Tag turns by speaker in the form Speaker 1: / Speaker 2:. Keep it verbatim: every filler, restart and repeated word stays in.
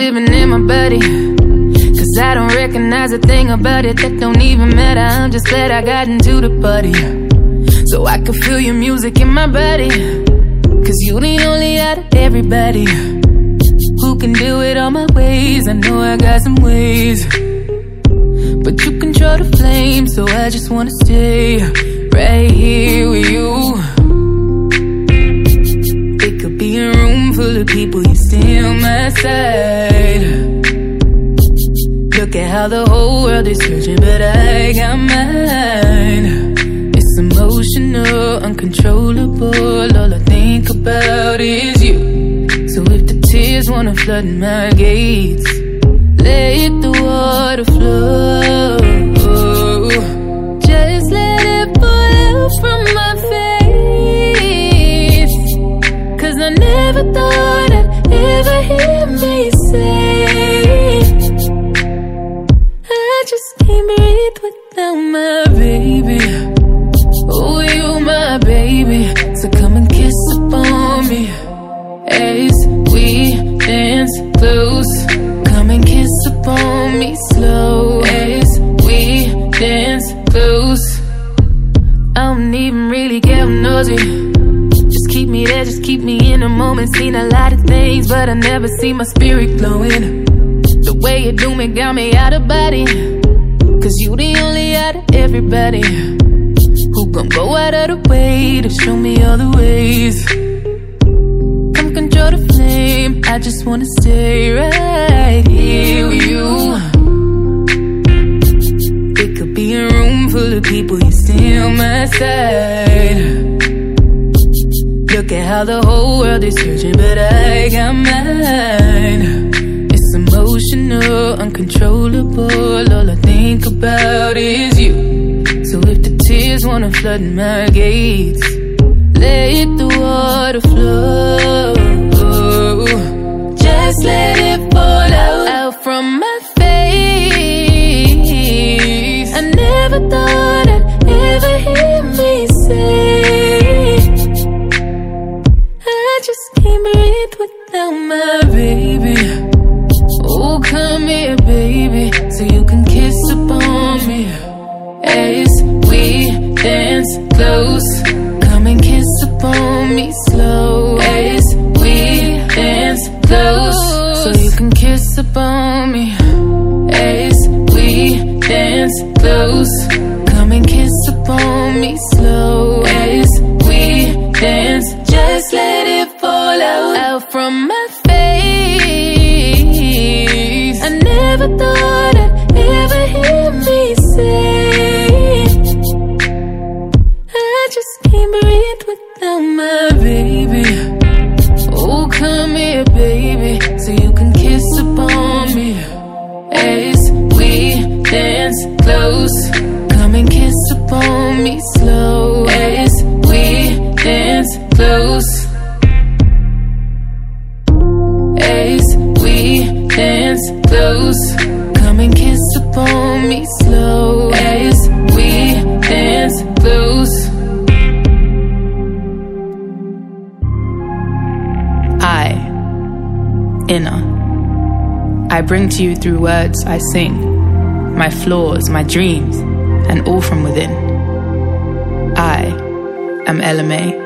Speaker 1: living in my body, cause I don't recognize a thing about it. That don't even matter, I'm just glad I got into the party, so I could feel your music in my body. Cause you the only out of everybody who can do it all my ways. I know I got some ways, but you control the flame, so I just wanna stay right here with you. It could be a room full of people, you stay on my side. Look at how the whole world is searching, but I got mine. It's emotional, uncontrollable, all I think about is you. So if the tears wanna flood my gates, let the water flow. Just let it pour out from my face, cause I never thought I'd ever hear me say I just can't breathe without my baby. Oh, you my baby, so come and kiss upon me as we dance close. Come and kiss upon me slow as we dance close. I don't even really get nosy, just keep me there, just keep me in the moment. Seen a lot of things, but I never see my spirit glowing. The way you do me got me out of body, cause you the only out of everybody who gon' go out of the way to show me all the ways. Come control the flame, I just wanna stay right here with you. It could be a room full of people, you stay on my side. Look at how the whole world is searching, but I got mine. It's emotional, uncontrollable, all I think about is you. So if the tears wanna flood my gates, let the water flow. Just let it fall out, out from my face. I never thought I'd ever hear me say I just can't breathe without my baby. Oh, come here, baby, so you can kiss upon me as we dance close. Come and kiss upon me slow as we dance close. So you can kiss upon me as we dance close. Come and kiss upon me slow as we dance. Just let it fall out, out from my face. I never thought I'd ever hear me say I just can't breathe without my baby. Oh, come here, baby, so you can kiss upon me as we dance close. Come and kiss upon me slow as we dance close. As we dance close. Come and kiss upon me slow as we dance close. I, inner, I bring to you through words I sing, my flaws, my dreams, and all from within. I am Ella May.